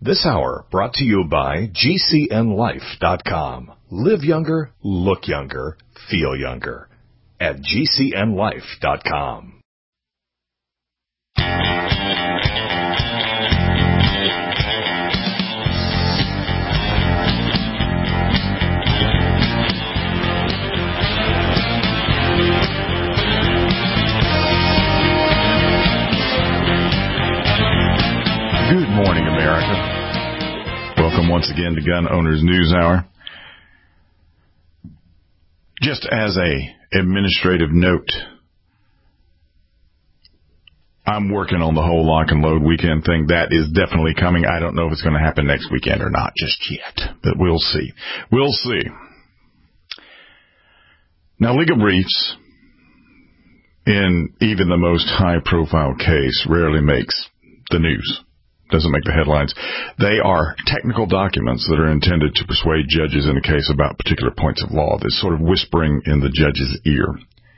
This hour brought to you by GCNLife.com. Live younger, look younger, feel younger at GCNLife.com. Good morning, America. Welcome once again to Gun Owners News Hour. Just as a administrative note, I'm working on the whole lock and load weekend thing. That is definitely coming. I don't know if it's going to happen next weekend or not just yet, but we'll see. We'll see. Now, legal briefs in even the most high-profile case rarely makes the news. Doesn't make the headlines. They are technical documents that are intended to persuade judges in a case about particular points of law. That's sort of whispering in the judge's ear.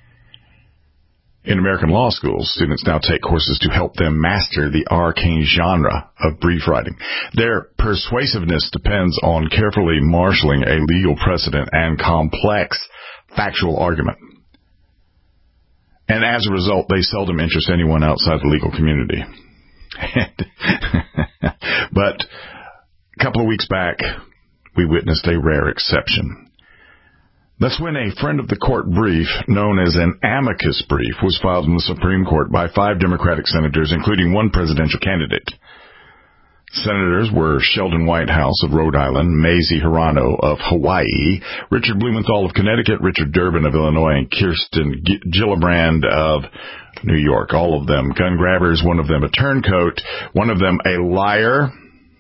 In American law schools, students now take courses to help them master the arcane genre of brief writing. Their persuasiveness depends on carefully marshaling a legal precedent and complex factual argument. And as a result, they seldom interest anyone outside the legal community. But a couple of weeks back, we witnessed a rare exception. That's when a friend of the court brief, known as an amicus brief, was filed in the Supreme Court by 5 Democratic senators, including one presidential candidate. Senators were Sheldon Whitehouse of Rhode Island, Mazie Hirono of Hawaii, Richard Blumenthal of Connecticut, Richard Durbin of Illinois, and Kirsten Gillibrand of New York. All of them gun grabbers, one of them a turncoat, one of them a liar,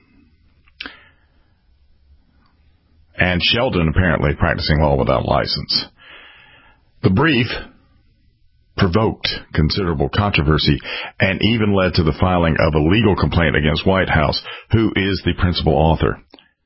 and Sheldon apparently practicing law without license. The brief provoked considerable controversy and even led to the filing of a legal complaint against Whitehouse, who is the principal author.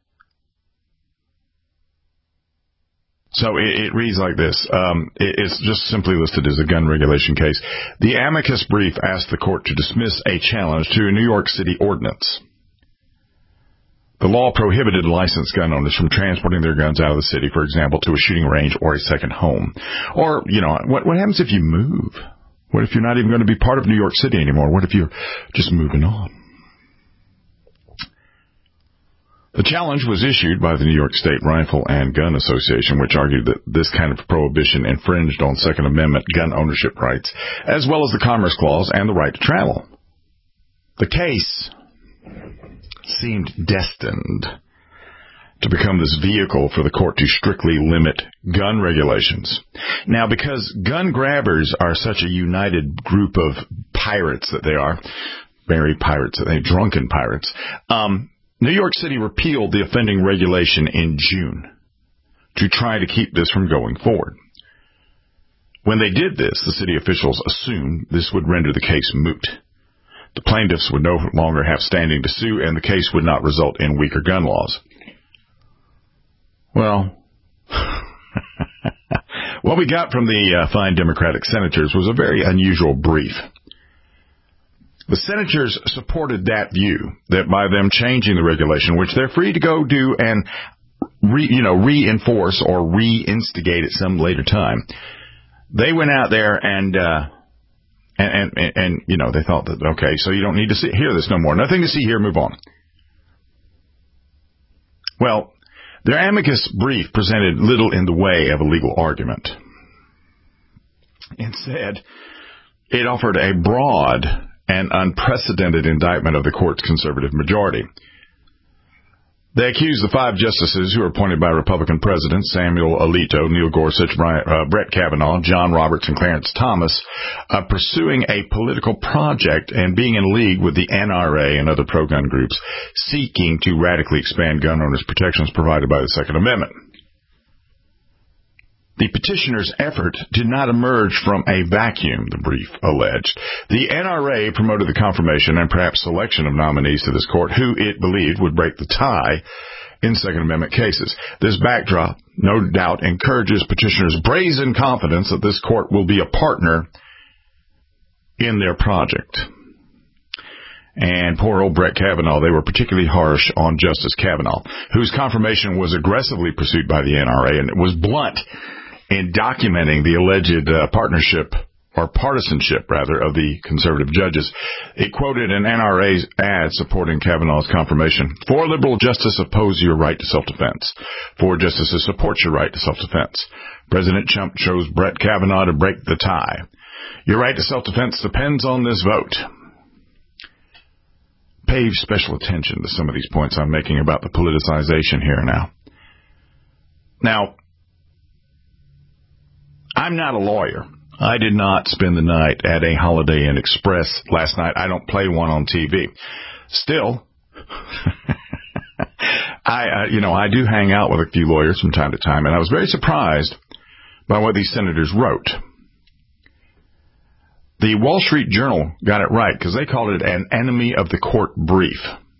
So it reads like this. It's just simply listed as a gun regulation case. The amicus brief asked the court to dismiss a challenge to a New York City ordinance. The law prohibited licensed gun owners from transporting their guns out of the city, for example, to a shooting range or a second home. Or, what happens if you move? What if you're not even going to be part of New York City anymore? What if you're just moving on? The challenge was issued by the New York State Rifle and Gun Association, which argued that this kind of prohibition infringed on Second Amendment gun ownership rights, as well as the Commerce Clause and the right to travel. The case seemed destined to become this vehicle for the court to strictly limit gun regulations. Now, because gun grabbers are such a united group of pirates that they are, merry pirates, drunken pirates, New York City repealed the offending regulation in June to try to keep this from going forward. When they did this, the city officials assumed this would render the case moot. The plaintiffs would no longer have standing to sue, and the case would not result in weaker gun laws. Well, what we got from the 5 Democratic senators was a very unusual brief. The senators supported that view, that by them changing the regulation, which they're free to go do and reinforce or reinstigate at some later time, they went out there and they thought that, okay, so you don't need to hear this no more. Nothing to see here, move on. Well, their amicus brief presented little in the way of a legal argument. Instead, it offered a broad and unprecedented indictment of the court's conservative majority. They accused the 5 justices who were appointed by Republican presidents Samuel Alito, Neil Gorsuch, Brett Kavanaugh, John Roberts, and Clarence Thomas of pursuing a political project and being in league with the NRA and other pro-gun groups seeking to radically expand gun owners' protections provided by the Second Amendment. The petitioner's effort did not emerge from a vacuum, the brief alleged. The NRA promoted the confirmation and perhaps selection of nominees to this court who it believed would break the tie in Second Amendment cases. This backdrop, no doubt, encourages petitioners' brazen confidence that this court will be a partner in their project. and poor old Brett Kavanaugh. They were particularly harsh on Justice Kavanaugh, whose confirmation was aggressively pursued by the NRA, and it was blunt in documenting the alleged partnership or partisanship, rather, of the conservative judges. It quoted an NRA ad supporting Kavanaugh's confirmation. 4 liberal justices oppose your right to self-defense. 4 justices support your right to self-defense. President Trump chose Brett Kavanaugh to break the tie. Your right to self-defense depends on this vote. Pay special attention to some of these points I'm making about the politicization here now. Now, I'm not a lawyer. I did not spend the night at a Holiday Inn Express last night. I don't play one on TV. Still, I do hang out with a few lawyers from time to time, and I was very surprised by what these senators wrote. The Wall Street Journal got it right because they called it an enemy of the court brief.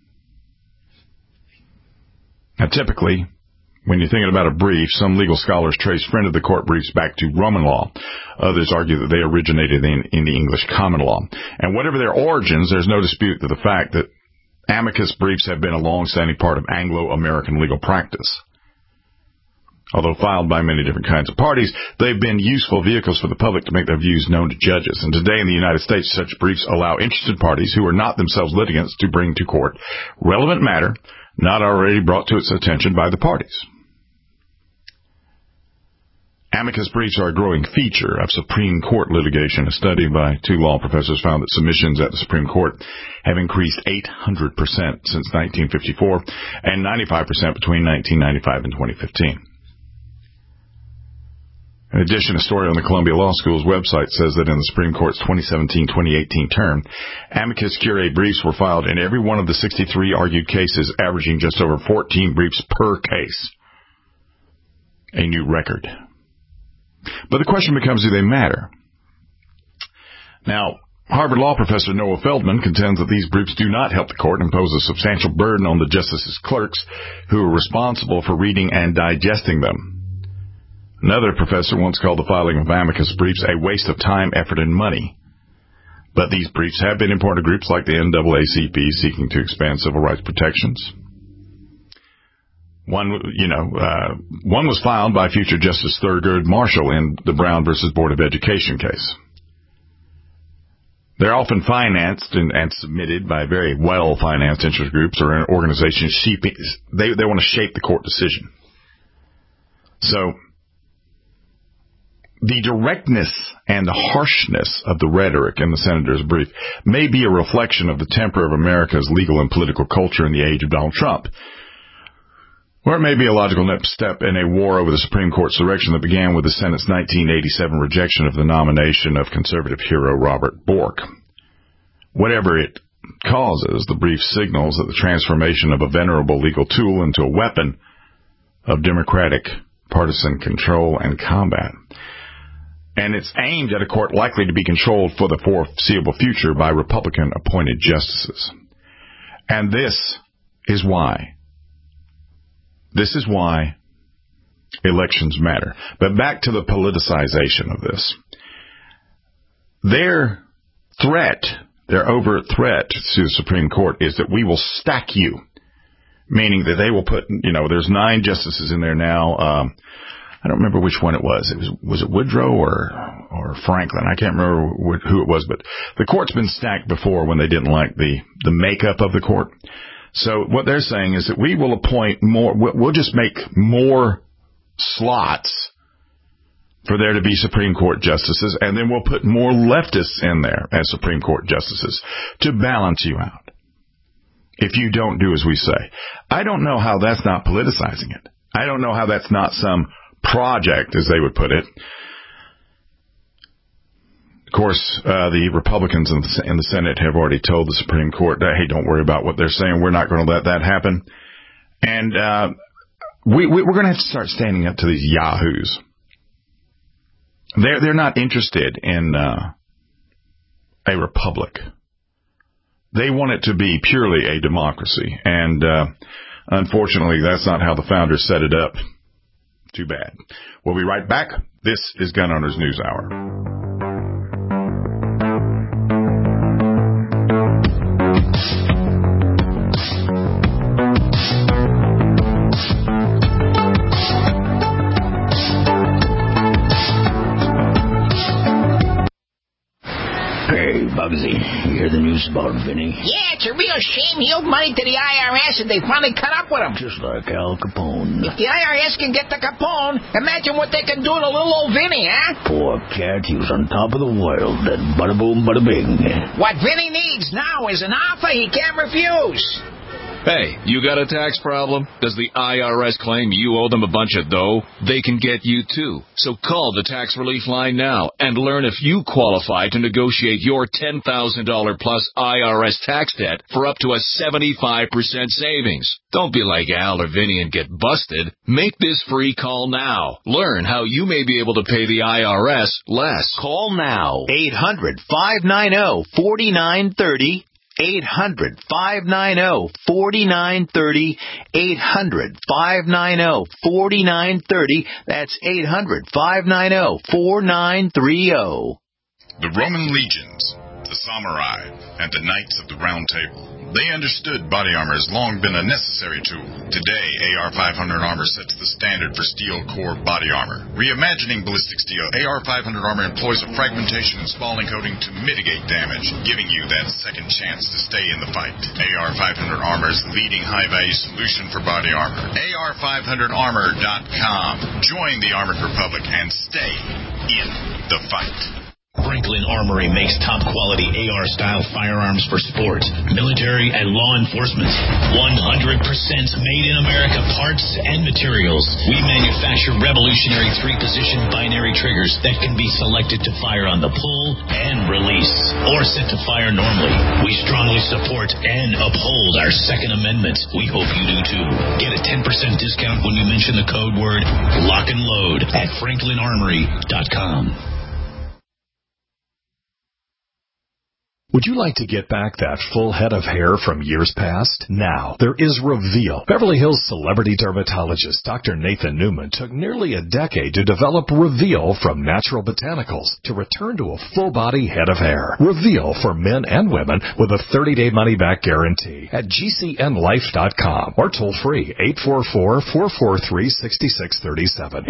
Now, typically, when you're thinking about a brief, some legal scholars trace friend of the court briefs back to Roman law. Others argue that they originated in the English common law. And whatever their origins, there's no dispute to the fact that amicus briefs have been a long-standing part of Anglo-American legal practice. Although filed by many different kinds of parties, they've been useful vehicles for the public to make their views known to judges. And today in the United States, such briefs allow interested parties who are not themselves litigants to bring to court relevant matter not already brought to its attention by the parties. Amicus briefs are a growing feature of Supreme Court litigation. A study by 2 law professors found that submissions at the Supreme Court have increased 800% since 1954 and 95% between 1995 and 2015. In addition, a story on the Columbia Law School's website says that in the Supreme Court's 2017-2018 term, amicus curiae briefs were filed in every one of the 63 argued cases, averaging just over 14 briefs per case. A new record. But the question becomes, do they matter? Now, Harvard Law professor Noah Feldman contends that these briefs do not help the court and pose a substantial burden on the justices' clerks who are responsible for reading and digesting them. Another professor once called the filing of amicus briefs a waste of time, effort, and money. But these briefs have been important to groups like the NAACP seeking to expand civil rights protections. One was filed by future Justice Thurgood Marshall in the Brown versus Board of Education case. They're often financed and submitted by very well-financed interest groups or organizations. They want to shape the court decision. So, the directness and the harshness of the rhetoric in the senator's brief may be a reflection of the temper of America's legal and political culture in the age of Donald Trump. Or it may be a logical next step in a war over the Supreme Court's direction that began with the Senate's 1987 rejection of the nomination of conservative hero Robert Bork. Whatever it causes, the brief signals that the transformation of a venerable legal tool into a weapon of democratic partisan control and combat. And it's aimed at a court likely to be controlled for the foreseeable future by Republican-appointed justices. And this is why elections matter. But back to the politicization of this. Their overt threat to the Supreme Court is that we will stack you, meaning that they will put, there's 9 justices in there now. I don't remember which one it was. Was it Woodrow or Franklin? I can't remember who it was, but the court's been stacked before when they didn't like the makeup of the court. So what they're saying is that we will appoint more, we'll just make more slots for there to be Supreme Court justices, and then we'll put more leftists in there as Supreme Court justices to balance you out. If you don't do as we say. I don't know how that's not politicizing it. I don't know how that's not some project, as they would put it. Of course, the Republicans in the Senate have already told the Supreme Court that, hey, don't worry about what they're saying. We're not going to let that happen. And we're going to have to start standing up to these yahoos. They're not interested in a republic. They want it to be purely a democracy. And unfortunately, that's not how the founders set it up. Too bad. We'll be right back. This is Gun Owners News Hour. news about Vinny? Yeah, it's a real shame. He owed money to the IRS, and they finally caught up with him. Just like Al Capone. If the IRS can get to Capone, imagine what they can do to little old Vinny, huh? Poor cat, he was on top of the world. Then bada boom, bada bing. What Vinny needs now is an offer he can't refuse. Hey, you got a tax problem? Does the IRS claim you owe them a bunch of dough? They can get you too. So call the tax relief line now and learn if you qualify to negotiate your $10,000 plus IRS tax debt for up to a 75% savings. Don't be like Al or Vinny and get busted. Make this free call now. Learn how you may be able to pay the IRS less. Call now. 800-590-4930. 800-590-4930. 800-590-4930. That's 800-590-4930. The Roman legions, the samurai, and the knights of the Round Table. They understood body armor has long been a necessary tool. Today, AR-500 armor sets the standard for steel core body armor. Reimagining ballistic steel, AR-500 armor employs a fragmentation and spalling coating to mitigate damage, giving you that second chance to stay in the fight. AR-500 armor is the leading high-value solution for body armor. AR500armor.com. Join the Armored Republic and stay in the fight. Franklin Armory makes top-quality AR-style firearms for sports, military, and law enforcement. 100% made in America parts and materials. We manufacture revolutionary 3-position binary triggers that can be selected to fire on the pull and release, or set to fire normally. We strongly support and uphold our Second Amendment. We hope you do too. Get a 10% discount when you mention the code word LOCK and LOAD at franklinarmory.com. Would you like to get back that full head of hair from years past? Now, there is Reveal. Beverly Hills celebrity dermatologist Dr. Nathan Newman took nearly a decade to develop Reveal from natural botanicals to return to a full-body head of hair. Reveal for men and women with a 30-day money-back guarantee at GCNlife.com or toll-free 844-443-6637.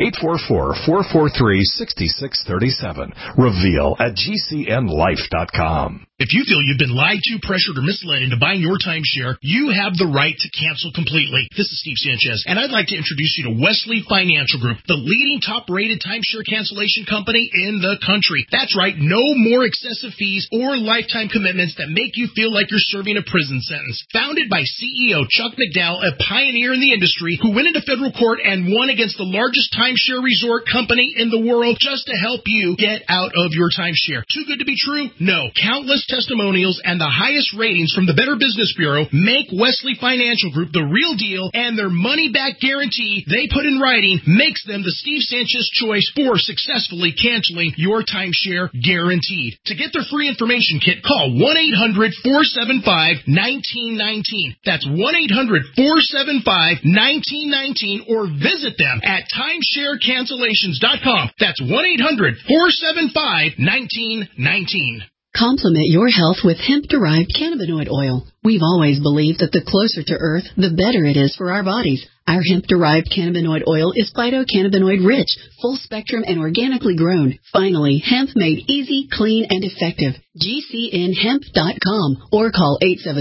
844-443-6637. Reveal at GCNlife.com. If you feel you've been lied to, pressured, or misled into buying your timeshare, you have the right to cancel completely. This is Steve Sanchez, and I'd like to introduce you to Wesley Financial Group, the leading top-rated timeshare cancellation company in the country. That's right, no more excessive fees or lifetime commitments that make you feel like you're serving a prison sentence. Founded by CEO Chuck McDowell, a pioneer in the industry who went into federal court and won against the largest timeshare resort company in the world just to help you get out of your timeshare. Too good to be true? No. Countless testimonials and the highest ratings from the Better Business Bureau make Wesley Financial Group the real deal, and their money-back guarantee they put in writing makes them the Steve Sanchez choice for successfully canceling your timeshare guaranteed. To get their free information kit, call 1-800-475-1919. That's 1-800-475-1919, or visit them at timesharecancellations.com. That's 1-800-475-1919. Complement your health with hemp-derived cannabinoid oil. We've always believed that the closer to Earth, the better it is for our bodies. Our hemp-derived cannabinoid oil is phytocannabinoid-rich, full-spectrum, and organically grown. Finally, hemp made easy, clean, and effective. GCNhemp.com or call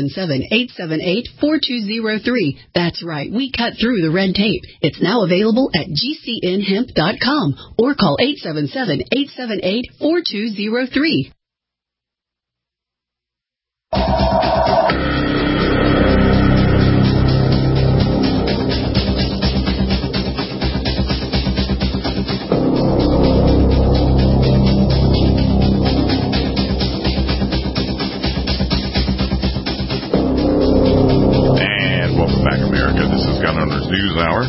877-878-4203. That's right, we cut through the red tape. It's now available at GCNhemp.com or call 877-878-4203. And welcome back, America. This is Gun Owners News Hour.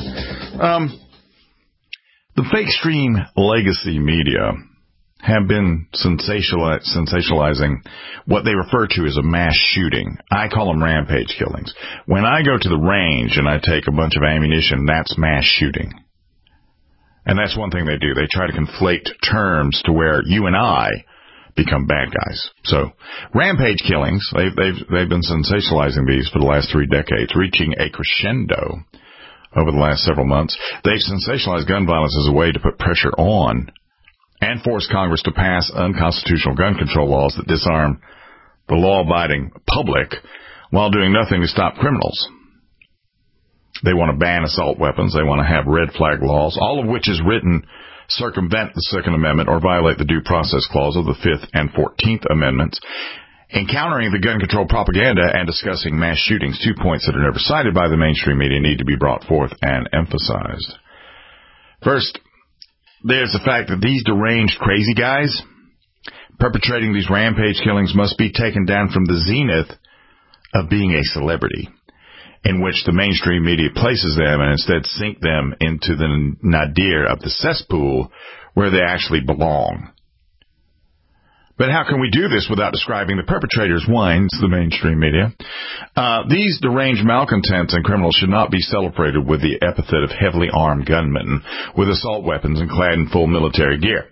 The fake stream legacy media have been sensationalizing what they refer to as a mass shooting. I call them rampage killings. When I go to the range and I take a bunch of ammunition, that's mass shooting. And that's one thing they do. They try to conflate terms to where you and I become bad guys. So, rampage killings, they've been sensationalizing these for the last 3 decades, reaching a crescendo over the last several months. They've sensationalized gun violence as a way to put pressure on and force Congress to pass unconstitutional gun control laws that disarm the law-abiding public while doing nothing to stop criminals. They want to ban assault weapons. They want to have red flag laws, all of which is written circumvent the Second Amendment or violate the Due Process Clause of the Fifth and 14th Amendments. Encountering the gun control propaganda and discussing mass shootings, 2 points that are never cited by the mainstream media need to be brought forth and emphasized. First, there's the fact that these deranged crazy guys perpetrating these rampage killings must be taken down from the zenith of being a celebrity, in which the mainstream media places them and instead sink them into the nadir of the cesspool where they actually belong. But how can we do this without describing the perpetrators, whines the mainstream media? These deranged malcontents and criminals should not be celebrated with the epithet of heavily armed gunmen with assault weapons and clad in full military gear.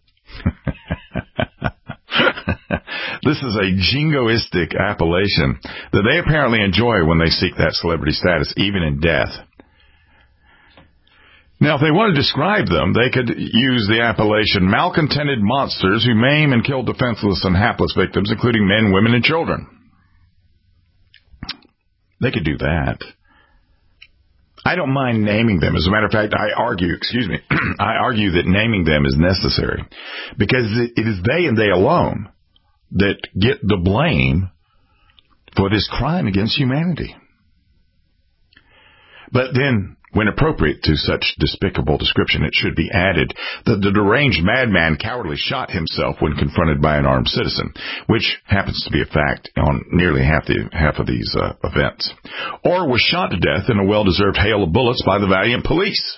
This is a jingoistic appellation that they apparently enjoy when they seek that celebrity status, even in death. Now, if they want to describe them, they could use the appellation malcontented monsters who maim and kill defenseless and hapless victims, including men, women, and children. They could do that. I don't mind naming them. As a matter of fact, I argue that naming them is necessary because it is they and they alone that get the blame for this crime against humanity. But then, when appropriate to such despicable description, it should be added that the deranged madman cowardly shot himself when confronted by an armed citizen, which happens to be a fact on nearly half of these events, or was shot to death in a well-deserved hail of bullets by the valiant police.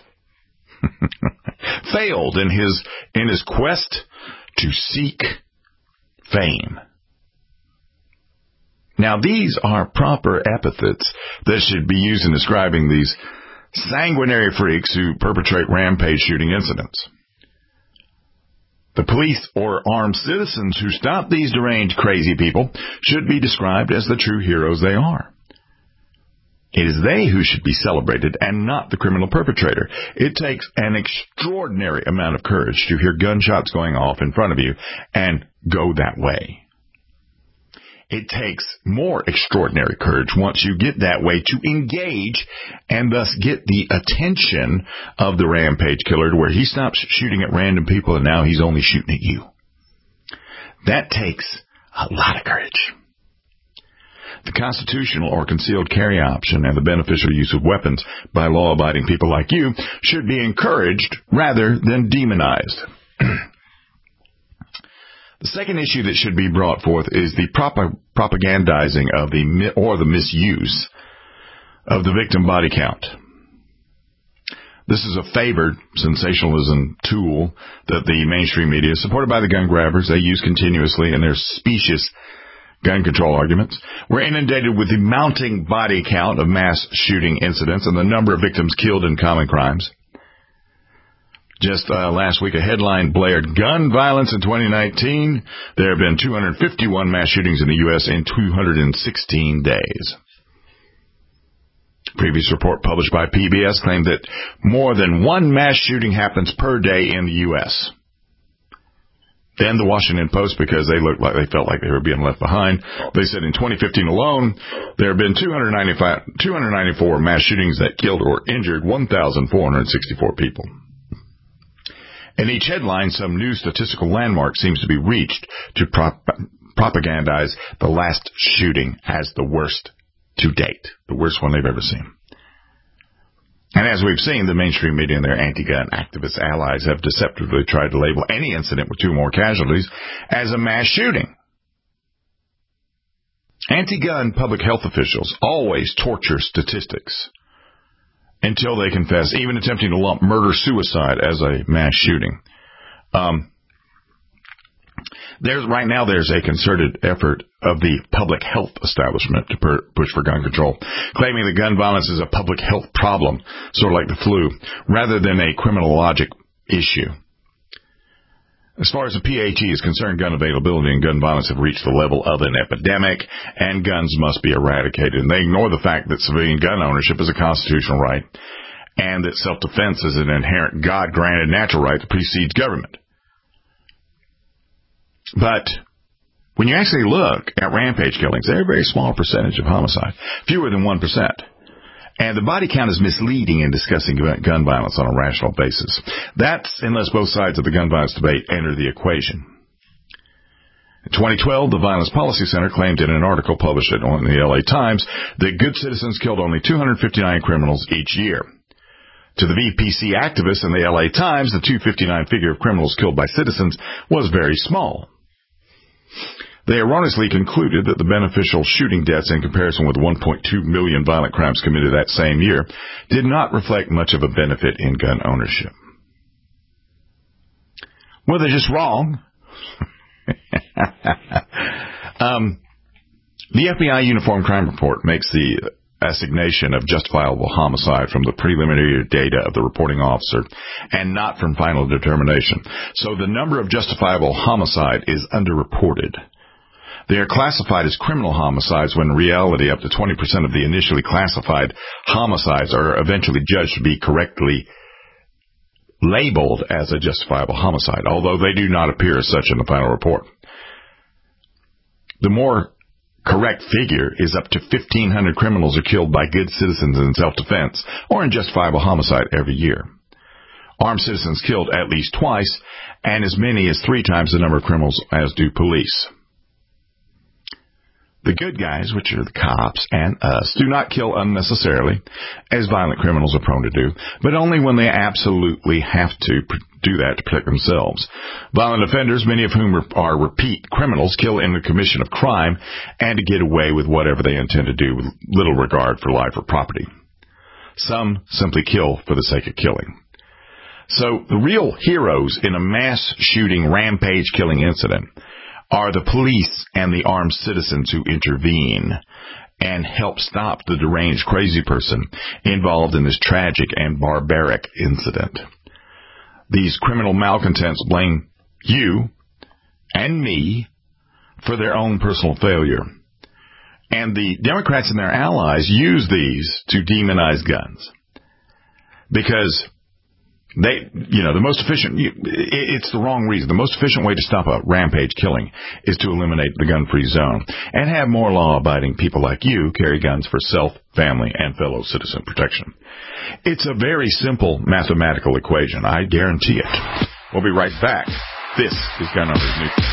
Failed in his quest to seek fame. Now, these are proper epithets that should be used in describing these sanguinary freaks who perpetrate rampage shooting incidents. The police or armed citizens who stop these deranged crazy people should be described as the true heroes they are. It is they who should be celebrated and not the criminal perpetrator. It takes an extraordinary amount of courage to hear gunshots going off in front of you and go that way. It takes more extraordinary courage once you get that way to engage and thus get the attention of the rampage killer to where he stops shooting at random people and now he's only shooting at you. That takes a lot of courage. The constitutional or concealed carry option and the beneficial use of weapons by law-abiding people like you should be encouraged rather than demonized. The second issue that should be brought forth is the propagandizing of the misuse of the victim body count. This is a favored sensationalism tool that the mainstream media, supported by the gun grabbers, they use continuously in their specious gun control arguments. We're inundated with the mounting body count of mass shooting incidents and the number of victims killed in common crimes. Just last week, a headline blared, "Gun violence in 2019. There have been 251 mass shootings in the U.S. in 216 days. Previous report published by PBS claimed that more than one mass shooting happens per day in the U.S. Then the Washington Post, because they felt like they were being left behind, they said in 2015 alone, there have been 294 mass shootings that killed or injured 1,464 people. In each headline, some new statistical landmark seems to be reached to propagandize the last shooting as the worst to date, the worst one they've ever seen. And as we've seen, the mainstream media and their anti-gun activist allies have deceptively tried to label any incident with 2 more casualties as a mass shooting. Anti-gun public health officials always torture statistics until they confess, even attempting to lump murder-suicide as a mass shooting. Right now there's a concerted effort of the public health establishment to push for gun control, claiming that gun violence is a public health problem, sort of like the flu, rather than a criminologic issue. As far as the PHE is concerned, gun availability and gun violence have reached the level of an epidemic, and guns must be eradicated. And they ignore the fact that civilian gun ownership is a constitutional right, and that self-defense is an inherent God-granted natural right that precedes government. But when you actually look at rampage killings, they're a very small percentage of homicide, fewer than 1%. And the body count is misleading in discussing gun violence on a rational basis. That's unless both sides of the gun violence debate enter the equation. In 2012, the Violence Policy Center claimed in an article published in the LA Times that good citizens killed only 259 criminals each year. To the VPC activists in the LA Times, the 259 figure of criminals killed by citizens was very small. They erroneously concluded that the beneficial shooting deaths in comparison with 1.2 million violent crimes committed that same year did not reflect much of a benefit in gun ownership. Well, they're just wrong. The FBI Uniform Crime Report makes the assignation of justifiable homicide from the preliminary data of the reporting officer and not from final determination. So the number of justifiable homicide is underreported. They are classified as criminal homicides when in reality up to 20% of the initially classified homicides are eventually judged to be correctly labeled as a justifiable homicide, although they do not appear as such in the final report. The more correct figure is up to 1,500 criminals are killed by good citizens in self-defense or in justifiable homicide every year. Armed citizens killed at least twice, and as many as 3 times the number of criminals as do police. The good guys, which are the cops and us, do not kill unnecessarily, as violent criminals are prone to do, but only when they absolutely have to do that to protect themselves. Violent offenders, many of whom are repeat criminals, kill in the commission of crime and to get away with whatever they intend to do with little regard for life or property. Some simply kill for the sake of killing. So the real heroes in a mass shooting, rampage killing incident are the police and the armed citizens who intervene and help stop the deranged crazy person involved in this tragic and barbaric incident. These criminal malcontents blame you and me for their own personal failure. And the Democrats and their allies use these to demonize guns. Because the most efficient, it's the wrong reason. The most efficient way to stop a rampage killing is to eliminate the gun-free zone and have more law-abiding people like you carry guns for self, family, and fellow citizen protection. It's a very simple mathematical equation. I guarantee it. We'll be right back. This is Gun Owners News.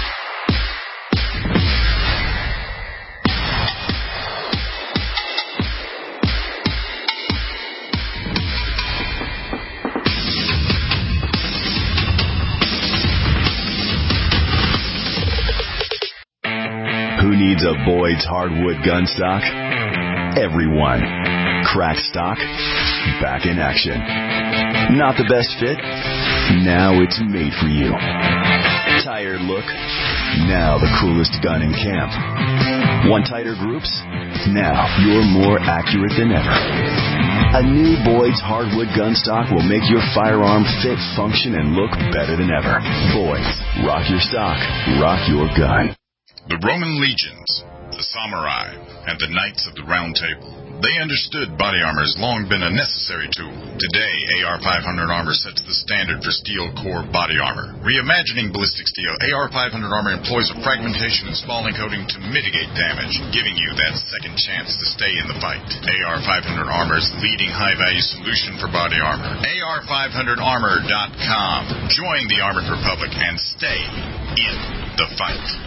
Who needs a Boyd's hardwood gun stock? Everyone. Crack stock, back in action. Not the best fit? Now it's made for you. Tired look? Now the coolest gun in camp. Want tighter groups? Now you're more accurate than ever. A new Boyd's hardwood gun stock will make your firearm fit, function, and look better than ever. Boyd's. Rock your stock. Rock your gun. The Roman legions, the samurai, and the knights of the Round Table, they understood body armor has long been a necessary tool. Today, AR-500 armor sets the standard for steel core body armor. Reimagining ballistic steel, AR-500 armor employs a fragmentation and spalling coating to mitigate damage, giving you that second chance to stay in the fight. AR-500 armor is the leading high-value solution for body armor. AR500armor.com. Join the Armored Republic and stay in the fight.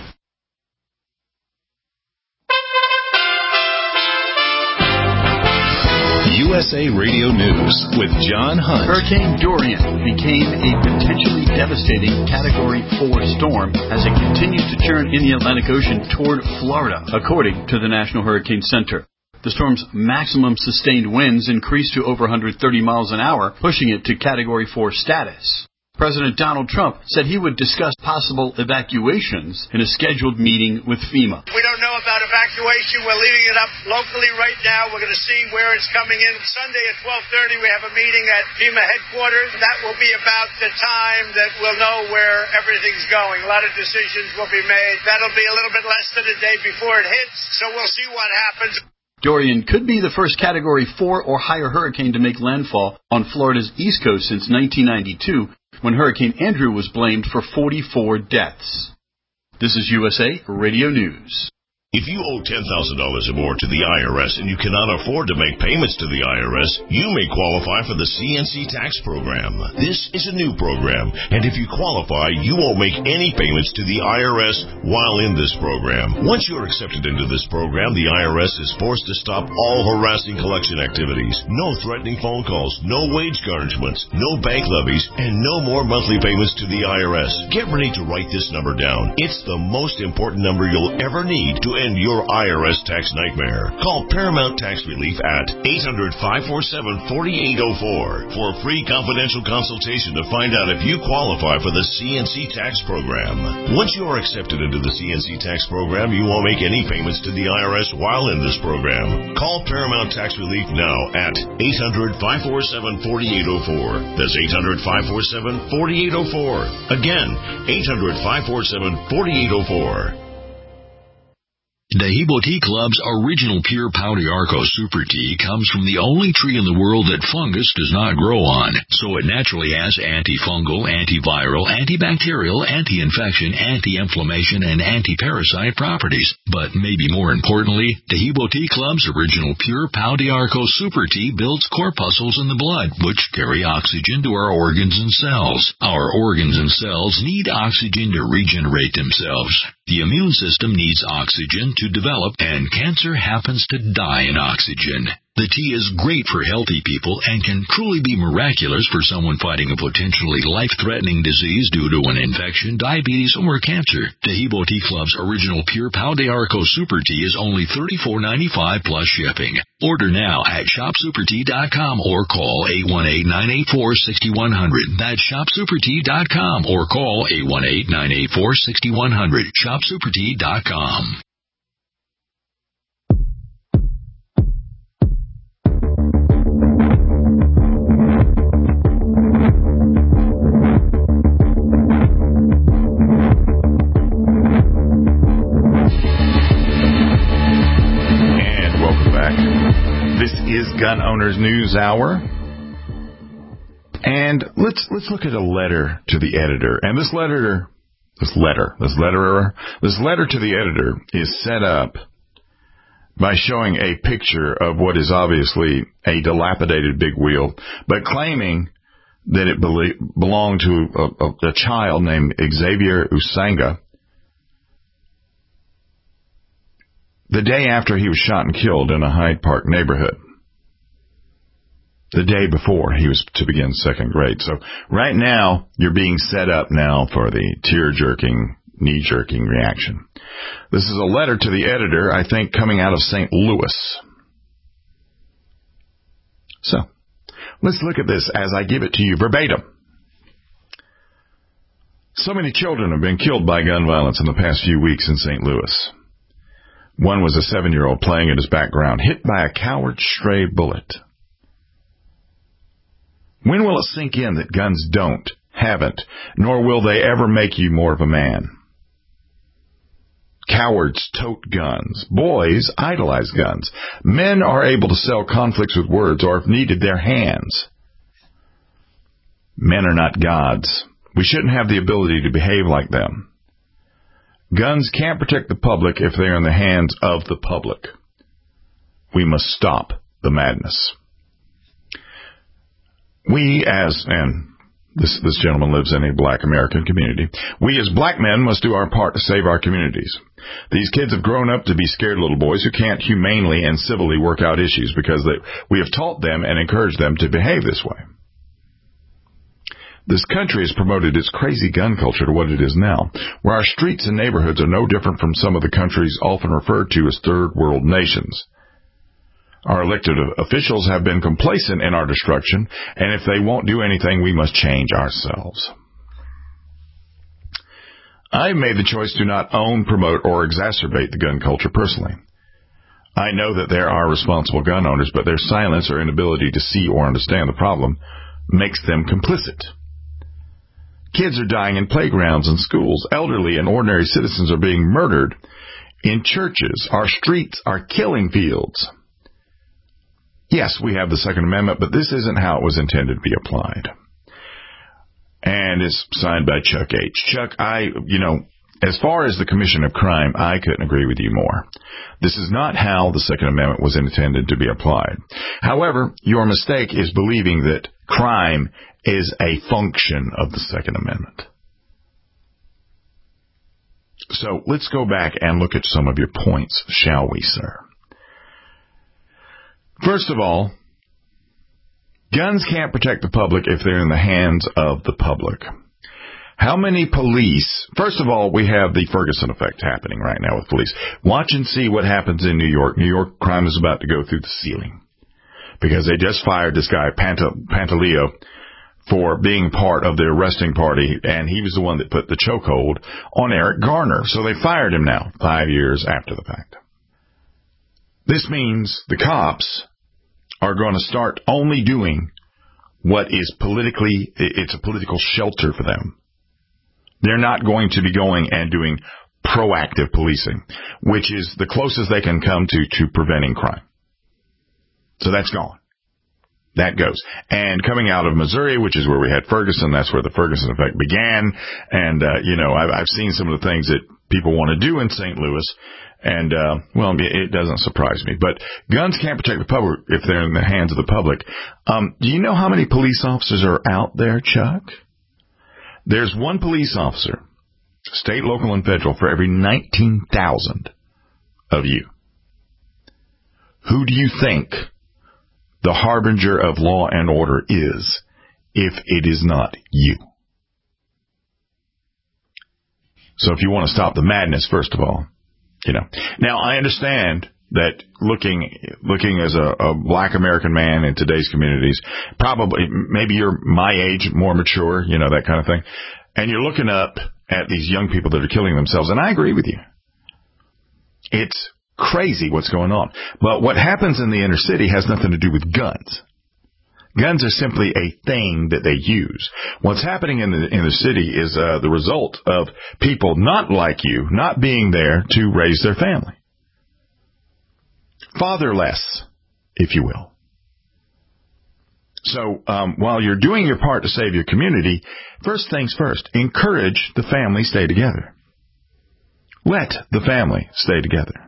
USA Radio News with John Hunt. Hurricane Dorian became a potentially devastating Category 4 storm as it continues to churn in the Atlantic Ocean toward Florida, according to the National Hurricane Center. The storm's maximum sustained winds increased to over 130 miles an hour, pushing it to Category 4 status. President Donald Trump said he would discuss possible evacuations in a scheduled meeting with FEMA. We don't know about evacuation. We're leaving it up locally right now. We're going to see where it's coming in. Sunday at 12:30, we have a meeting at FEMA headquarters. That will be about the time that we'll know where everything's going. A lot of decisions will be made. That'll be a little bit less than a day before it hits, so we'll see what happens. Dorian could be the first Category 4 or higher hurricane to make landfall on Florida's East Coast since 1992, when Hurricane Andrew was blamed for 44 deaths. This is USA Radio News. If you owe $10,000 or more to the IRS and you cannot afford to make payments to the IRS, you may qualify for the CNC tax program. This is a new program, and if you qualify, you won't make any payments to the IRS while in this program. Once you're accepted into this program, the IRS is forced to stop all harassing collection activities. No threatening phone calls, no wage garnishments, no bank levies, and no more monthly payments to the IRS. Get ready to write this number down. It's the most important number you'll ever need to end your IRS tax nightmare. Call Paramount Tax Relief at 800-547-4804 for a free confidential consultation to find out if you qualify for the CNC tax program. Once you are accepted into the CNC tax program, you won't make any payments to the IRS while in this program. Call Paramount Tax Relief now at 800-547-4804. That's 800-547-4804. Again, 800-547-4804. Dahibo Tea Club's original pure Pau d'Arco Super Tea comes from the only tree in the world that fungus does not grow on, so it naturally has antifungal, antiviral, antibacterial, anti-infection, anti-inflammation, and anti-parasite properties. But maybe more importantly, Dahibo Tea Club's original pure Pau d'Arco Super Tea builds corpuscles in the blood, which carry oxygen to our organs and cells. Our organs and cells need oxygen to regenerate themselves. The immune system needs oxygen to develop, and cancer happens to die in oxygen. The tea is great for healthy people and can truly be miraculous for someone fighting a potentially life-threatening disease due to an infection, diabetes, or cancer. Dahibo Tea Club's original pure Pau d'Arco Super Tea is only $34.95 plus shipping. Order now at shopsupertea.com or call 818-984-6100. That's shopsupertea.com or call 818-984-6100. shopsupertea.com. Gun Owners News Hour. And let's look at a letter to the editor. And this letter to the editor is set up by showing a picture of what is obviously a dilapidated big wheel, but claiming that it belonged to a child named Xavier Usanga the day after he was shot and killed in a Hyde Park neighborhood. The day before he was to begin second grade. So right now, you're being set up now for the tear-jerking, knee-jerking reaction. This is a letter to the editor, I think, coming out of St. Louis. So, let's look at this as I give it to you verbatim. So many children have been killed by gun violence in the past few weeks in St. Louis. One was a 7-year-old playing in his background, hit by a coward's stray bullet. When will it sink in that guns haven't, nor will they ever make you more of a man? Cowards tote guns. Boys idolize guns. Men are able to sell conflicts with words, or if needed, their hands. Men are not gods. We shouldn't have the ability to behave like them. Guns can't protect the public if they are in the hands of the public. We must stop the madness. We and this gentleman lives in a black American community, we as black men must do our part to save our communities. These kids have grown up to be scared little boys who can't humanely and civilly work out issues because we have taught them and encouraged them to behave this way. This country has promoted its crazy gun culture to what it is now, where our streets and neighborhoods are no different from some of the countries often referred to as third world nations. Our elected officials have been complacent in our destruction, and if they won't do anything, we must change ourselves. I've made the choice to not own, promote, or exacerbate the gun culture personally. I know that there are responsible gun owners, but their silence or inability to see or understand the problem makes them complicit. Kids are dying in playgrounds and schools. Elderly and ordinary citizens are being murdered in churches. Our streets are killing fields. Yes, we have the Second Amendment, but this isn't how it was intended to be applied. And it's signed by Chuck H. Chuck, as far as the commission of crime, I couldn't agree with you more. This is not how the Second Amendment was intended to be applied. However, your mistake is believing that crime is a function of the Second Amendment. So let's go back and look at some of your points, shall we, sir? First of all, guns can't protect the public if they're in the hands of the public. How many police... First of all, we have the Ferguson effect happening right now with police. Watch and see what happens in New York. New York crime is about to go through the ceiling because they just fired this guy, Pantaleo, for being part of the arresting party, and he was the one that put the chokehold on Eric Garner. So they fired him now, 5 years after the fact. This means the cops are going to start only doing what is politically, it's a political shelter for them. They're not going to be going and doing proactive policing, which is the closest they can come to preventing crime. So that's gone. That goes. And coming out of Missouri, which is where we had Ferguson, that's where the Ferguson effect began. And, I've seen some of the things that people want to do in St. Louis. And, it doesn't surprise me. But guns can't protect the public if they're in the hands of the public. Do you know how many police officers are out there, Chuck? There's one police officer, state, local, and federal, for every 19,000 of you. Who do you think the harbinger of law and order is if it is not you? So if you want to stop the madness, first of all, Now, I understand that looking as a black American man in today's communities, probably, maybe you're my age, more mature, that kind of thing, and you're looking up at these young people that are killing themselves, and I agree with you. It's crazy what's going on. But what happens in the inner city has nothing to do with guns. Guns are simply a thing that they use. What's happening in the inner city is the result of people not like you, not being there to raise their family. Fatherless, if you will. So while you're doing your part to save your community, first things first, encourage the family stay together. Let the family stay together.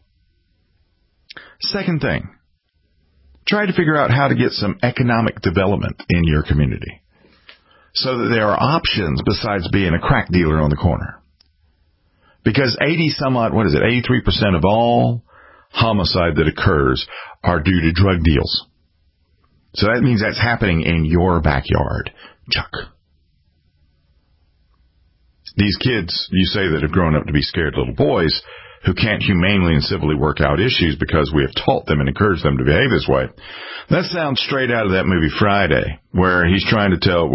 Second thing, try to figure out how to get some economic development in your community so that there are options besides being a crack dealer on the corner. Because 83% of all homicide that occurs are due to drug deals. So that means that's happening in your backyard, Chuck. These kids, you say, that have grown up to be scared little boys who can't humanely and civilly work out issues because we have taught them and encouraged them to behave this way. That sounds straight out of that movie Friday, where he's trying to tell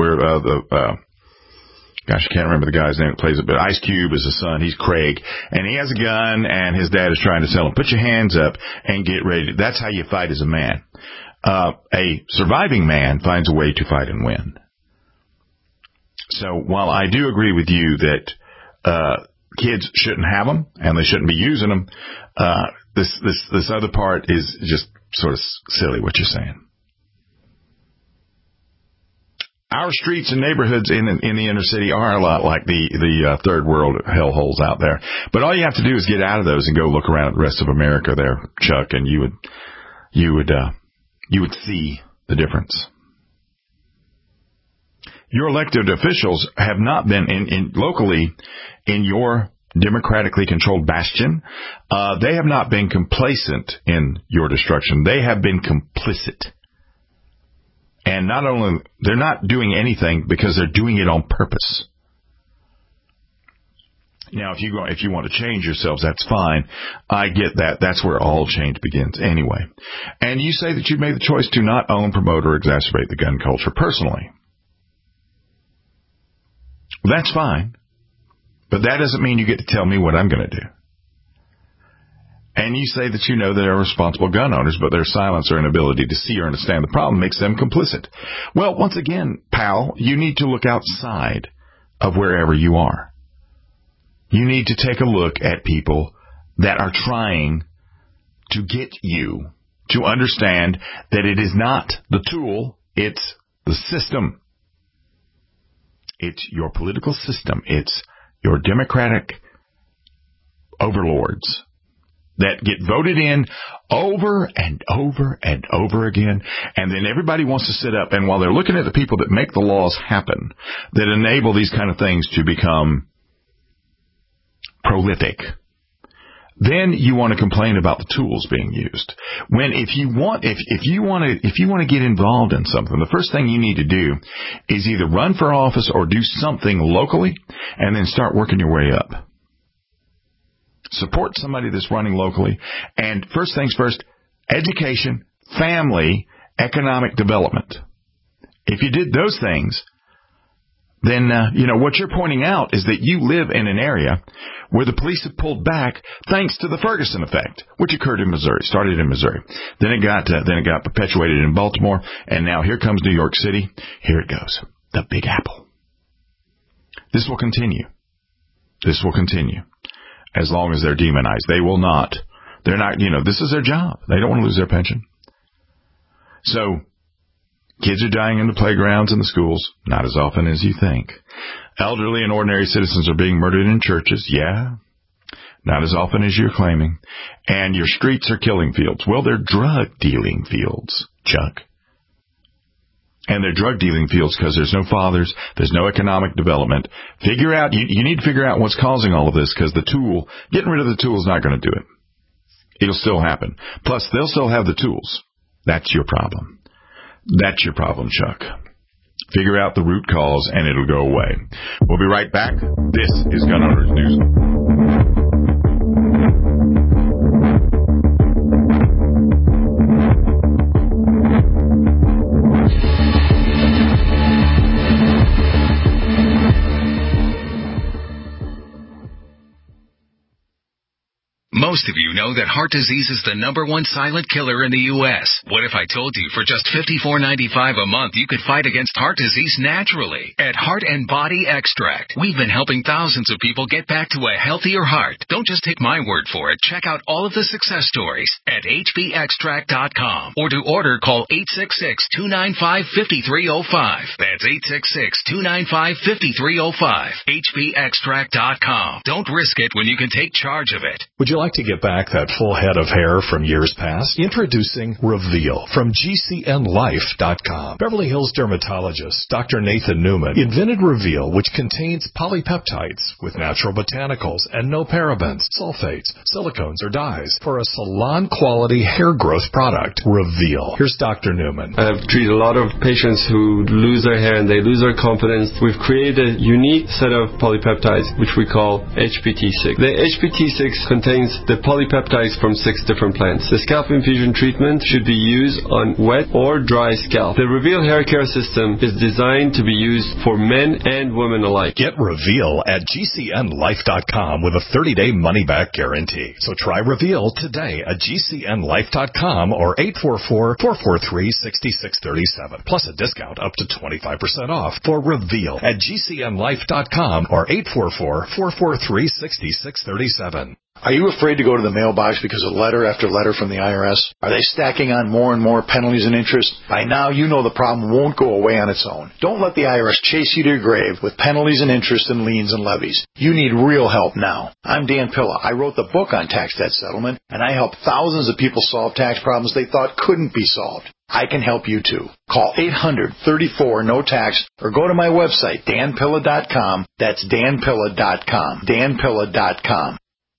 I can't remember the guy's name that plays it, but Ice Cube is his son. He's Craig, and he has a gun, and his dad is trying to tell him, put your hands up and get ready. That's how you fight as a man. A surviving man finds a way to fight and win. So while I do agree with you that kids shouldn't have them and they shouldn't be using them, this other part is just sort of silly what you're saying. Our streets and neighborhoods in the inner city are a lot like the third world hellholes out there. But all you have to do is get out of those and go look around at the rest of America there, Chuck, and you would see the difference. Your elected officials have not been locally in your democratically controlled bastion. They have not been complacent in your destruction. They have been complicit. And not only, they're not doing anything because they're doing it on purpose. Now, if you want to change yourselves, that's fine. I get that. That's where all change begins anyway. And you say that you've made the choice to not own, promote, or exacerbate the gun culture personally. Well, that's fine. But that doesn't mean you get to tell me what I'm going to do. And you say that you know that they're responsible gun owners, but their silence or inability to see or understand the problem makes them complicit. Well, once again, pal, you need to look outside of wherever you are. You need to take a look at people that are trying to get you to understand that it is not the tool, it's the system. It's your political system. It's your democratic overlords that get voted in over and over and over again, and then everybody wants to sit up, and while they're looking at the people that make the laws happen, that enable these kind of things to become prolific, then you want to complain about the tools being used. When if you want to get involved in something, the first thing you need to do is either run for office or do something locally, and then start working your way up. Support somebody that's running locally, and first things first, education, family, economic development. If you did those things, then, what you're pointing out is that you live in an area where the police have pulled back thanks to the Ferguson effect, which occurred in Missouri, started in Missouri. Then it got perpetuated in Baltimore, and now here comes New York City. Here it goes. The Big Apple. This will continue. As long as they're demonized. They're not, this is their job. They don't want to lose their pension. So, kids are dying in the playgrounds and the schools, not as often as you think. Elderly and ordinary citizens are being murdered in churches, not as often as you're claiming. And your streets are killing fields. Well, they're drug dealing fields, Chuck. And they're drug dealing fields because there's no fathers, there's no economic development. You need to figure out what's causing all of this, because getting rid of the tool is not going to do it. It'll still happen. Plus, they'll still have the tools. That's your problem. That's your problem, Chuck. Figure out the root cause and it'll go away. We'll be right back. This is Gun Owners News. Most of you know that heart disease is the #1 silent killer in the U.S. What if I told you for just $54.95 a month you could fight against heart disease naturally? At Heart and Body Extract, we've been helping thousands of people get back to a healthier heart. Don't just take my word for it. Check out all of the success stories at hbextract.com, or to order, call 866-295-5305. That's 866-295-5305. hbextract.com. Don't risk it when you can take charge of it. Would you like to get back that full head of hair from years past? Introducing Reveal from GCNLife.com. Beverly Hills dermatologist Dr. Nathan Newman invented Reveal, which contains polypeptides with natural botanicals and no parabens, sulfates, silicones, or dyes for a salon-quality hair growth product. Reveal. Here's Dr. Newman. I've treated a lot of patients who lose their hair and they lose their confidence. We've created a unique set of polypeptides, which we call HPT6. The HPT6 contains the polypeptides from 6 different plants. The scalp infusion treatment should be used on wet or dry scalp. The Reveal hair care system is designed to be used for men and women alike. Get Reveal at GCNLife.com with a 30-day money-back guarantee. So try Reveal today at GCNLife.com or 844-443-6637. Plus a discount up to 25% off for Reveal at GCNLife.com or 844-443-6637. Are you afraid to go to the mailbox because of letter after letter from the IRS? Are they stacking on more and more penalties and interest? By now, you know the problem won't go away on its own. Don't let the IRS chase you to your grave with penalties and interest and liens and levies. You need real help now. I'm Dan Pilla. I wrote the book on tax debt settlement, and I help thousands of people solve tax problems they thought couldn't be solved. I can help you too. Call 800-34-NO-TAX or go to my website, danpilla.com. That's danpilla.com. danpilla.com.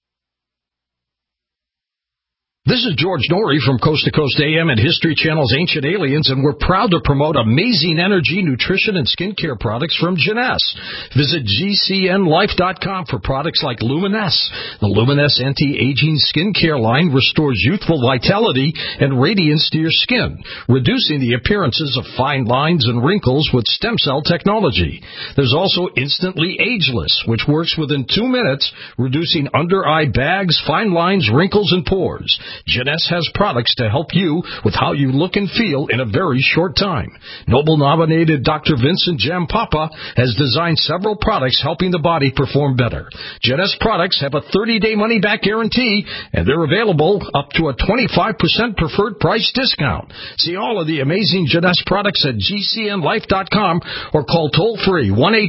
This is George Norrie from Coast to Coast AM and History Channel's Ancient Aliens, and we're proud to promote amazing energy, nutrition, and skincare products from Jeunesse. Visit GCNLife.com for products like Luminesce. The Luminesce anti-aging skincare line restores youthful vitality and radiance to your skin, reducing the appearances of fine lines and wrinkles with stem cell technology. There's also Instantly Ageless, which works within 2 minutes, reducing under-eye bags, fine lines, wrinkles, and pores. Jeunesse has products to help you with how you look and feel in a very short time. Nobel-nominated Dr. Vincent Jampapa has designed several products helping the body perform better. Jeunesse products have a 30-day money-back guarantee, and they're available up to a 25% preferred price discount. See all of the amazing Jeunesse products at GCNlife.com or call toll-free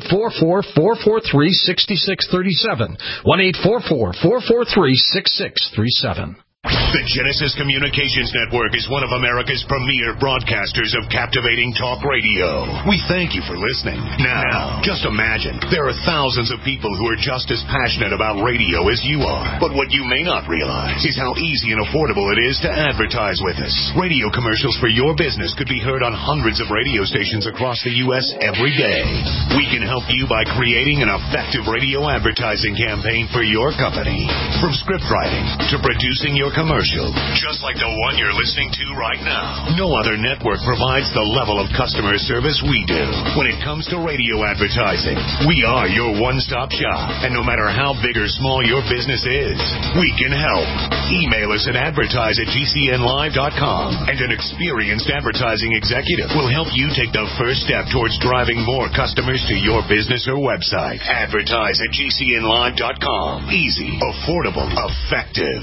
1-844-443-6637. 1-844-443-6637. The Genesis Communications Network is one of America's premier broadcasters of captivating talk radio. We thank you for listening. Now, just imagine, there are thousands of people who are just as passionate about radio as you are. But what you may not realize is how easy and affordable it is to advertise with us. Radio commercials for your business could be heard on hundreds of radio stations across the U.S. every day. We can help you by creating an effective radio advertising campaign for your company. From script writing to producing your commercial, just like the one you're listening to right now. No other network provides the level of customer service we do. When it comes to radio advertising, we are your one-stop shop. And no matter how big or small your business is, we can help. Email us at advertise@gcnlive.com, and an experienced advertising executive will help you take the first step towards driving more customers to your business or website. Advertise@gcnlive.com. Easy, affordable, effective.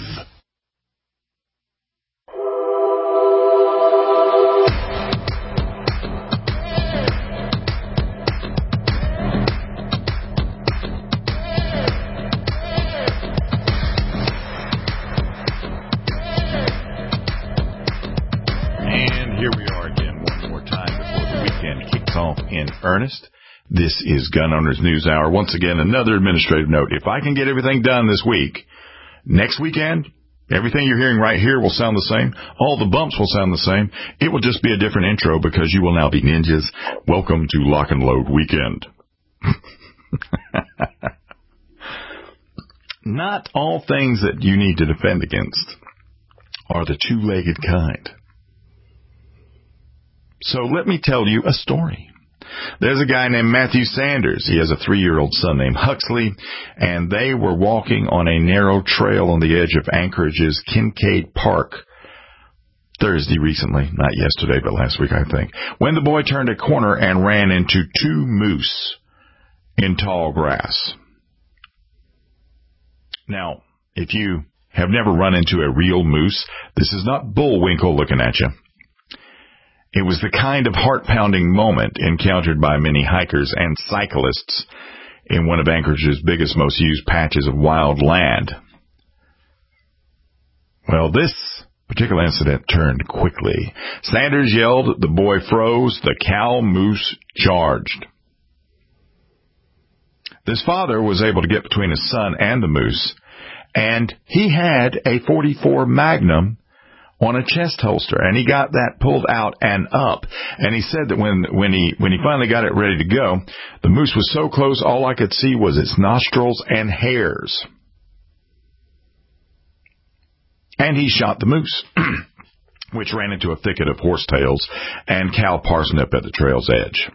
In earnest. This is Gun Owners News Hour. Once again, another administrative note. If I can get everything done this week, next weekend, everything you're hearing right here will sound the same. All the bumps will sound the same. It will just be a different intro because you will now be ninjas. Welcome to Lock and Load Weekend. Not all things that you need to defend against are the two-legged kind. So let me tell you a story. There's a guy named Matthew Sanders. He has a 3-year-old son named Huxley, and they were walking on a narrow trail on the edge of Anchorage's Kincaid Park Thursday recently, not yesterday, but last week, I think, when the boy turned a corner and ran into 2 moose in tall grass. Now, if you have never run into a real moose, this is not Bullwinkle looking at you. It was the kind of heart-pounding moment encountered by many hikers and cyclists in one of Anchorage's biggest, most used patches of wild land. Well, this particular incident turned quickly. Sanders yelled, the boy froze, the cow moose charged. This father was able to get between his son and the moose, and he had a .44 Magnum on a chest holster, and he got that pulled out and up. And he said that when he finally got it ready to go, the moose was so close, all I could see was its nostrils and hairs. And he shot the moose, which ran into a thicket of horsetails and cow parsnip at the trail's edge.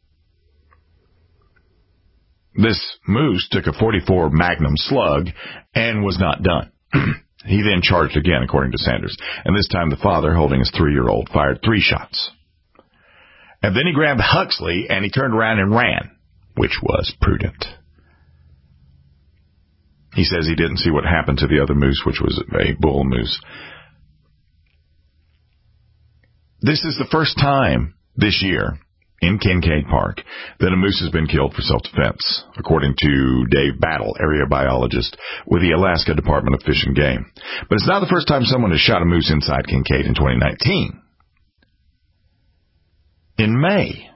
This moose took a .44 Magnum slug and was not done. He then charged again, according to Sanders, and this time the father, holding his 3-year-old, fired 3 shots. And then he grabbed Huxley, and he turned around and ran, which was prudent. He says he didn't see what happened to the other moose, which was a bull moose. This is the first time this year in Kincaid Park that a moose has been killed for self-defense, according to Dave Battle, area biologist with the Alaska Department of Fish and Game. But it's not the first time someone has shot a moose inside Kincaid in 2019. In May,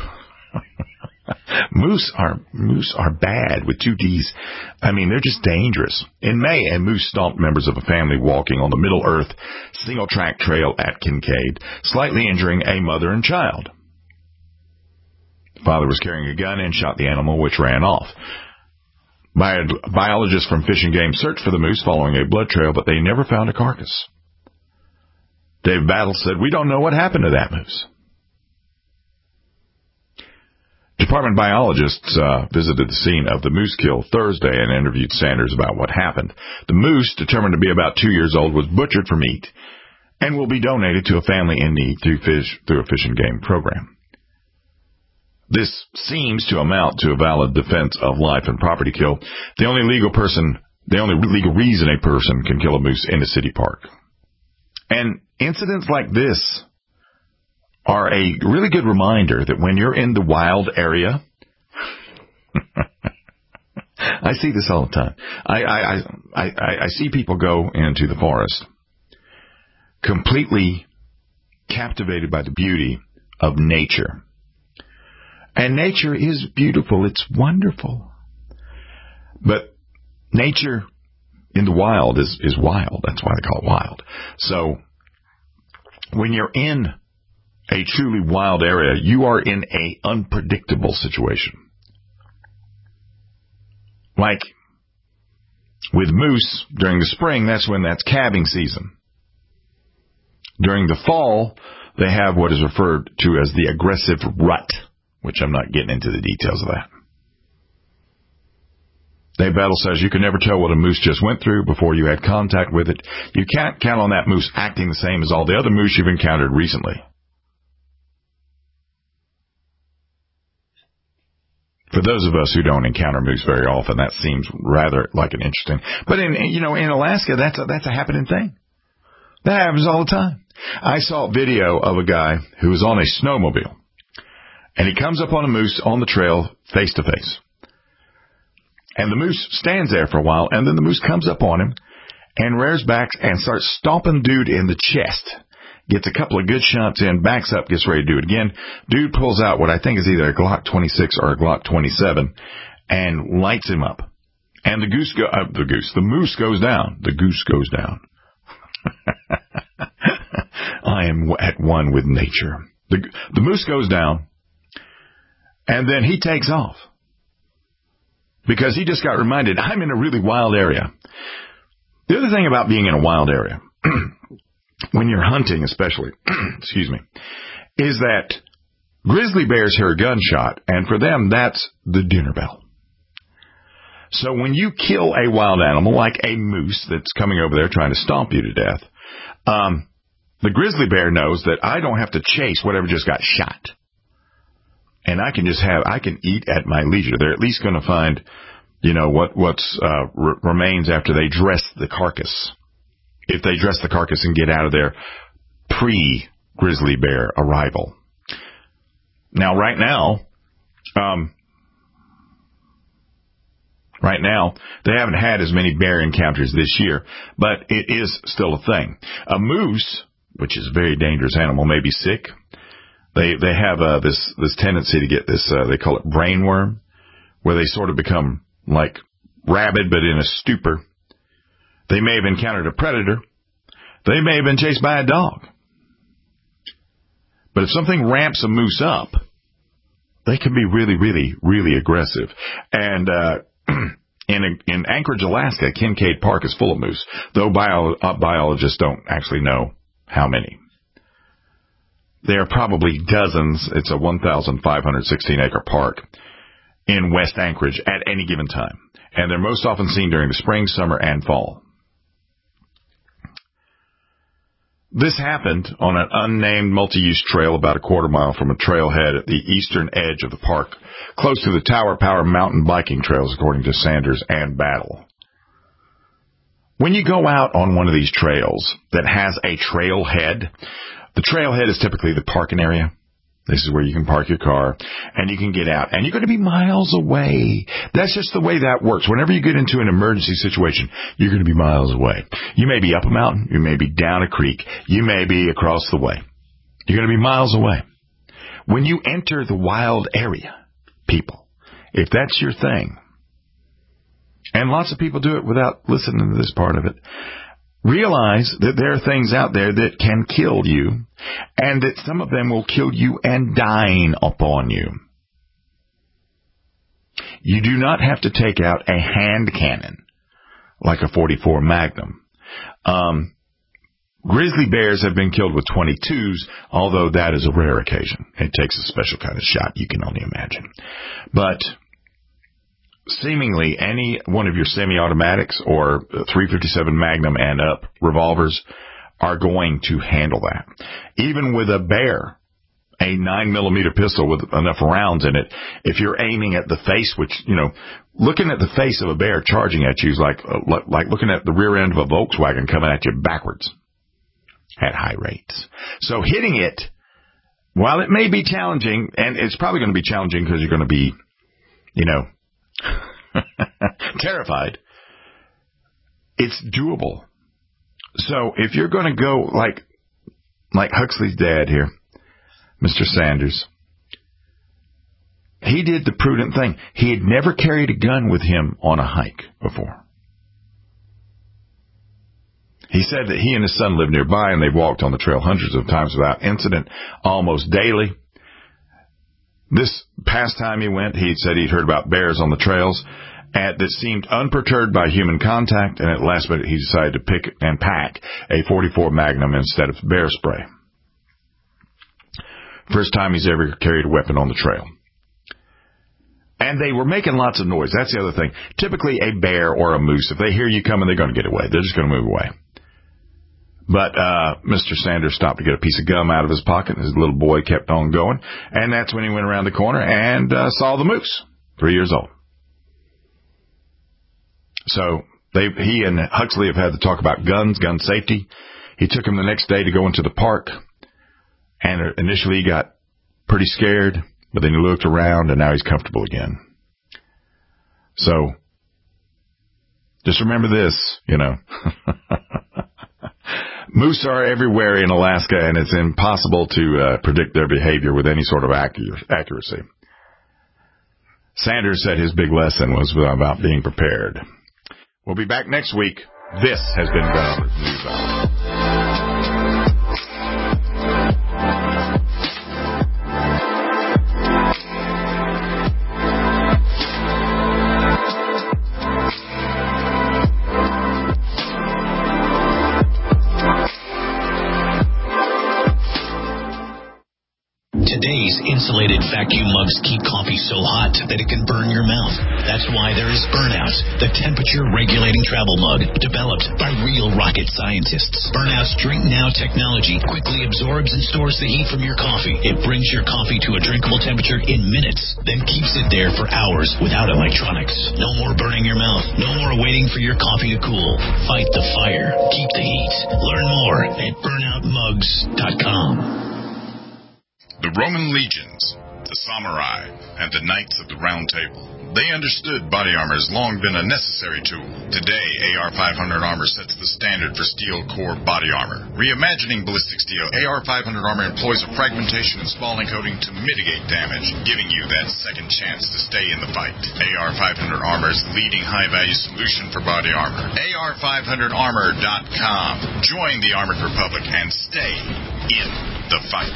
moose are bad with 2 Ds. I mean, they're just dangerous. In May, a moose stomped members of a family walking on the Middle Earth single-track trail at Kincaid, slightly injuring a mother and child. The father was carrying a gun and shot the animal, which ran off. Biologists from Fish and Game searched for the moose following a blood trail, but they never found a carcass. Dave Battle said, "We don't know what happened to that moose." To Department biologists visited the scene of the moose kill Thursday and interviewed Sanders about what happened. The moose, determined to be about 2 years old, was butchered for meat and will be donated to a family in need through a fish and game program. This seems to amount to a valid defense of life and property kill. The only legal reason a person can kill a moose in a city park. And incidents like this are a really good reminder that when you're in the wild area, I see this all the time. I see people go into the forest completely captivated by the beauty of nature. And nature is beautiful. It's wonderful. But nature in the wild is wild. That's why they call it wild. So when you're in a truly wild area, you are in an unpredictable situation. Like with moose during the spring, that's calving season. During the fall, they have what is referred to as the aggressive rut, which I'm not getting into the details of that. Dave Battle says you can never tell what a moose just went through before you had contact with it. You can't count on that moose acting the same as all the other moose you've encountered recently. For those of us who don't encounter moose very often, that seems rather like an interesting. But in Alaska, that's a happening thing. That happens all the time. I saw a video of a guy who was on a snowmobile, and he comes up on a moose on the trail face to face. And the moose stands there for a while, and then the moose comes up on him and rears back and starts stomping dude in the chest. Gets a couple of good shots in, backs up, gets ready to do it again. Dude pulls out what I think is either a Glock 26 or a Glock 27 and lights him up. And the moose goes down. The goose goes down. I am at one with nature. The moose goes down, and then he takes off. Because he just got reminded, I'm in a really wild area. The other thing about being in a wild area, when you're hunting especially, excuse me, is that grizzly bears hear a gunshot, and for them, that's the dinner bell. So when you kill a wild animal, like a moose that's coming over there trying to stomp you to death, the grizzly bear knows that I don't have to chase whatever just got shot. And I can eat at my leisure. They're at least going to find, what's remains after they dress the carcass. If they dress the carcass and get out of there pre-grizzly bear arrival. Now, right now, they haven't had as many bear encounters this year, but it is still a thing. A moose, which is a very dangerous animal, may be sick. They have this tendency to get this, they call it brainworm, where they sort of become like rabid but in a stupor. They may have encountered a predator. They may have been chased by a dog. But if something ramps a moose up, they can be really, really, really aggressive. And in Anchorage, Alaska, Kincaid Park is full of moose, though biologists don't actually know how many. There are probably dozens. It's a 1,516-acre park in West Anchorage at any given time. And they're most often seen during the spring, summer, and fall. This happened on an unnamed multi-use trail about a quarter mile from a trailhead at the eastern edge of the park, close to the Tower Power mountain biking trails, according to Sanders and Battle. When you go out on one of these trails that has a trailhead, the trailhead is typically the parking area. This is where you can park your car, and you can get out. And you're going to be miles away. That's just the way that works. Whenever you get into an emergency situation, you're going to be miles away. You may be up a mountain. You may be down a creek. You may be across the way. You're going to be miles away. When you enter the wild area, people, if that's your thing, and lots of people do it without listening to this part of it, realize that there are things out there that can kill you, and that some of them will kill you and dine upon you. You do not have to take out a hand cannon like a .44 Magnum. Grizzly bears have been killed with .22s, although that is a rare occasion. It takes a special kind of shot, you can only imagine. But seemingly any one of your semi-automatics or .357 Magnum and up revolvers are going to handle that. Even with a bear, a 9mm pistol with enough rounds in it, if you're aiming at the face, which, looking at the face of a bear charging at you is like looking at the rear end of a Volkswagen coming at you backwards at high rates. So hitting it, while it may be challenging, and it's probably going to be challenging because you're going to be, terrified, it's doable. So if you're going to go like Huxley's dad here, Mr. Sanders, he did the prudent thing. He had never carried a gun with him on a hike before. He said that he and his son lived nearby, and they've walked on the trail hundreds of times without incident, almost daily. This past time he went, he said he'd heard about bears on the trails that seemed unperturbed by human contact, and at last minute he decided to pick and pack a .44 Magnum instead of bear spray. First time he's ever carried a weapon on the trail. And they were making lots of noise. That's the other thing. Typically a bear or a moose, if they hear you coming, they're going to get away. They're just going to move away. But Mr. Sanders stopped to get a piece of gum out of his pocket, and his little boy kept on going. And that's when he went around the corner and saw the moose, 3 years old. So he and Huxley have had to talk about guns, gun safety. He took him the next day to go into the park. And initially he got pretty scared, but then he looked around, and now he's comfortable again. So just remember this, Moose are everywhere in Alaska, and it's impossible to predict their behavior with any sort of accuracy. Sanders said his big lesson was about being prepared. We'll be back next week. This has been Gun Owners News Hour. Today's insulated vacuum mugs keep coffee so hot that it can burn your mouth. That's why there is Burnout, the temperature-regulating travel mug developed by real rocket scientists. Burnout's Drink Now technology quickly absorbs and stores the heat from your coffee. It brings your coffee to a drinkable temperature in minutes, then keeps it there for hours without electronics. No more burning your mouth. No more waiting for your coffee to cool. Fight the fire. Keep the heat. Learn more at burnoutmugs.com. The Roman legions, the samurai, and the knights of the Round Table. They understood body armor has long been a necessary tool. Today, AR-500 armor sets the standard for steel core body armor. Reimagining ballistic steel, AR-500 armor employs a fragmentation and spalling coating to mitigate damage, giving you that second chance to stay in the fight. AR-500 armor is the leading high-value solution for body armor. AR500armor.com. Join the Armored Republic and stay in the fight.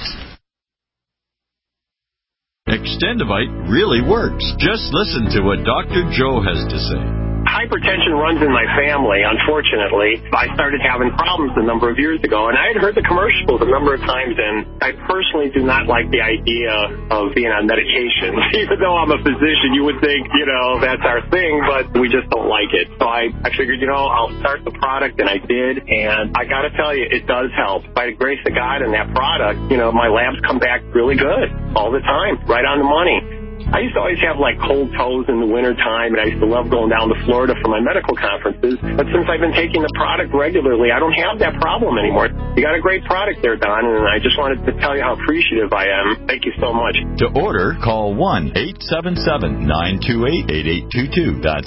Extendivite really works. Just listen to what Dr. Joe has to say. Hypertension runs in my family, unfortunately. I started having problems a number of years ago, and I had heard the commercials a number of times, and I personally do not like the idea of being on medication. Even though I'm a physician, you would think, that's our thing, but we just don't like it. So I figured, I'll start the product, and I did, and I got to tell you, it does help. By the grace of God and that product, my labs come back really good all the time, right on the money. I used to always have cold toes in the wintertime, and I used to love going down to Florida for my medical conferences. But since I've been taking the product regularly, I don't have that problem anymore. You got a great product there, Don, and I just wanted to tell you how appreciative I am. Thank you so much. To order, call 1-877-928-8822. That's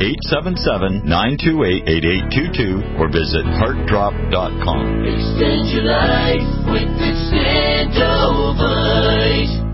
1-877-928-8822, or visit heartdrop.com. Extend your life with Extendovite.